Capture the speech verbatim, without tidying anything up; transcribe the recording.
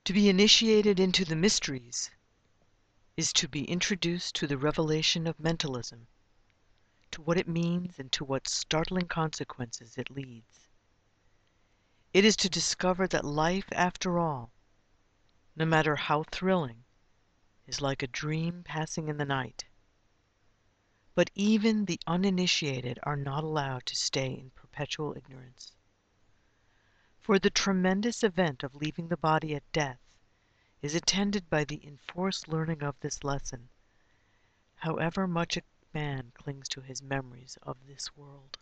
To be initiated into the mysteries is to be introduced to the revelation of mentalism, to what it means and to what startling consequences it leads. It is to discover that life, after all, no matter how thrilling, is like a dream passing in the night. But even the uninitiated are not allowed to stay in perpetual ignorance. For the tremendous event of leaving the body at death is attended by the enforced learning of this lesson, however much a man clings to his memories of this world.